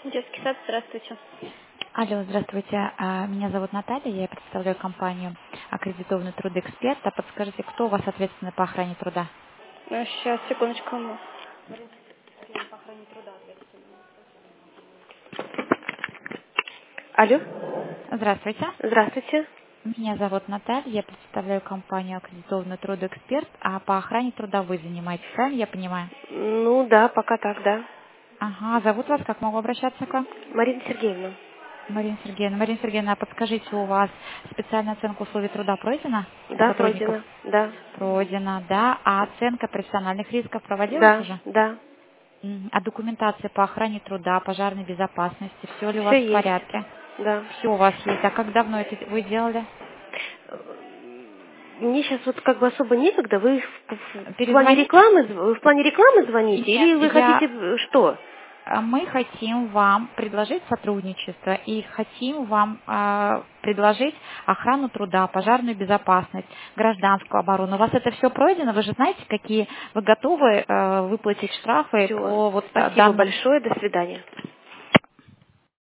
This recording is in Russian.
Детский сад, здравствуйте. Алло, здравствуйте. Меня зовут Наталья, я представляю компанию «Аккредитованный трудоэксперт». Подскажите, кто у вас ответственный по охране труда? Сейчас, секундочку. Алло, Здравствуйте. здравствуйте. Меня зовут Наталья, я представляю компанию «Аккредитованный трудоэксперт». По охране труда вы занимаетесь, правильно я понимаю? Ну да, пока так, да. Ага, зовут вас, как могу обращаться к вам? Марина Сергеевна. Марина Сергеевна. Марина Сергеевна, подскажите, у вас специальная оценка условий труда пройдена у Да, сотрудников? пройдено. Да, Пройдена, да. А оценка профессиональных рисков проводилась да, уже? да. А документация по охране труда, пожарной безопасности, все ли у вас Все в есть. порядке? Да. Все у вас есть. А как давно это вы делали? Мне сейчас вот как бы особо некогда. Вы в плане Перезвонить? рекламы, вы в плане рекламы звоните Нет, или вы хотите что? мы хотим вам предложить сотрудничество и хотим вам предложить охрану труда, пожарную безопасность, гражданскую оборону. У вас это все пройдено? Вы же знаете, какие вы готовы выплатить штрафы Все. по вот Спасибо данным. большое. До свидания.